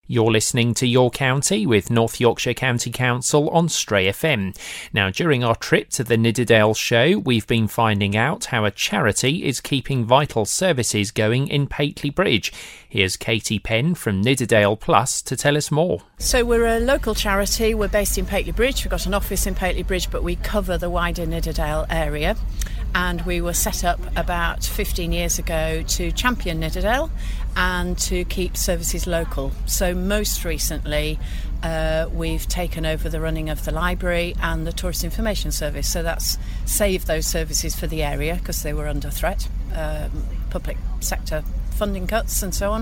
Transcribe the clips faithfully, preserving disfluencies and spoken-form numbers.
You're listening to Your County with North Yorkshire County Council on Stray F M. Now, during our trip to the Nidderdale show, we've been finding out how a charity is keeping vital services going in Pateley Bridge. Here's Katie Penn from Nidderdale Plus to tell us more. So we're a local charity. We're based in Pateley Bridge. We've got an office in Pateley Bridge, but we cover the wider Nidderdale area. And we were set up about fifteen years ago to champion Nidderdale and to keep services local. So most recently, uh, we've taken over the running of the library and the Tourist Information Service. So that's saved those services for the area because they were under threat, um, public sector funding cuts and so on.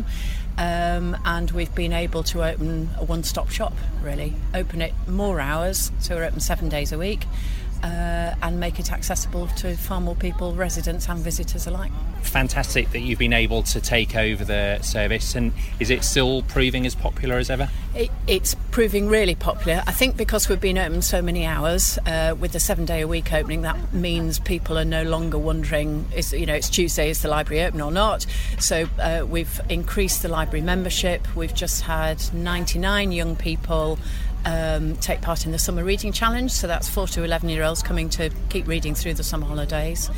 Um, and we've been able to open a one-stop shop, really. Open it more hours, so we're open seven days a week. Uh, and make it accessible to far more people, residents and visitors alike. Fantastic that you've been able to take over the service, and is it still proving as popular as ever? It, it's proving really popular. I think because we've been open so many hours, uh, with the seven day a week opening, that means people are no longer wondering, is you know, it's Tuesday, is the library open or not? So uh, we've increased the library membership. We've just had ninety-nine young people Um, take part in the Summer Reading Challenge, so that's four to eleven year olds coming to keep reading through the summer holidays,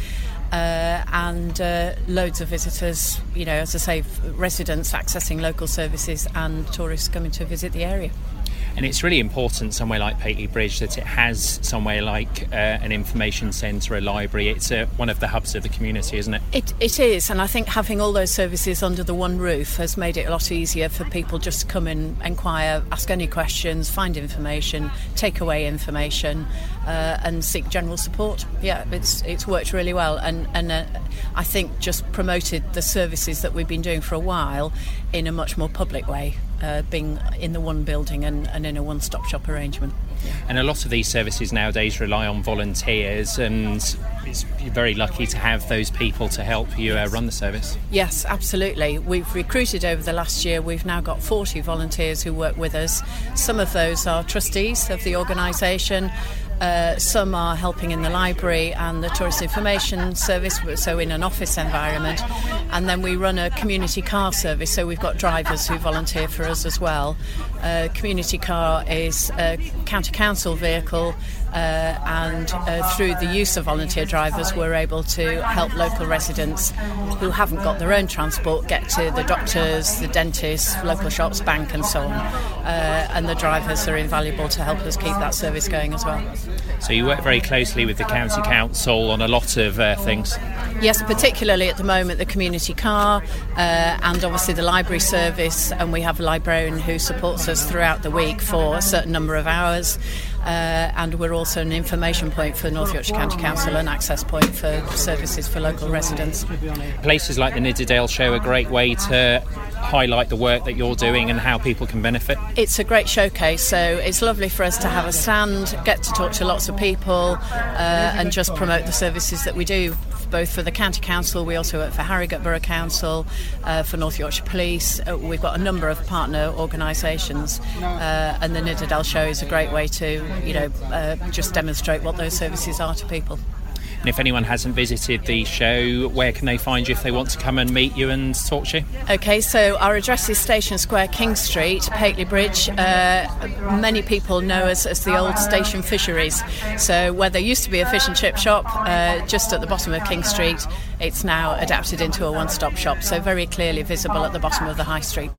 uh, and uh, loads of visitors, you know, as I say, residents accessing local services and tourists coming to visit the area. And it's really important somewhere like Pateley Bridge that it has somewhere like uh, an information centre, a library. It's uh, one of the hubs of the community, isn't it? it? It is, and I think having all those services under the one roof has made it a lot easier for people just to come and inquire, ask any questions, find information, take away information, uh, and seek general support. Yeah, it's it's worked really well, and, and uh, I think just promoted the services that we've been doing for a while in a much more public way. Uh, being in the one building and, and in a one-stop shop arrangement. Yeah. And a lot of these services nowadays rely on volunteers, and it's, you're very lucky to have those people to help you uh, run the service. Yes, absolutely. We've recruited over the last year. We've now got forty volunteers who work with us. Some of those are trustees of the organisation. Uh, some are helping in the library and the Tourist Information Service, so in an office environment. And then we run a community car service, so we've got drivers who volunteer for us as well. Uh, community car is a county council vehicle, uh, and uh, through the use of volunteer drivers, we're able to help local residents who haven't got their own transport get to the doctors, the dentists, local shops, bank and so on. Uh, and the drivers are invaluable to help us keep that service going as well. So you work very closely with the County Council on a lot of uh, things? Yes, particularly at the moment the community car, uh, and obviously the library service, and we have a librarian who supports us throughout the week for a certain number of hours. Uh, and we're also an information point for North Yorkshire County Council, an access point for services for local residents. Places like the Nidderdale show are a great way to highlight the work that you're doing and how people can benefit. It's a great showcase, so it's lovely for us to have a stand, get to talk to lots of people, uh, and just promote the services that we do, both for the County Council. We also work for Harrogate Borough Council, uh, for North Yorkshire Police. Uh, we've got a number of partner organisations, uh, and the Nidderdale show is a great way to, you know, uh, just demonstrate what those services are to people. And if anyone hasn't visited the show, where can they find you if they want to come and meet you and talk to you? OK, so our address is Station Square, King Street, Pateley Bridge. Uh, many people know us as the old Station Fisheries. So where there used to be a fish and chip shop, uh, just at the bottom of King Street, it's now adapted into a one-stop shop, so very clearly visible at the bottom of the high street.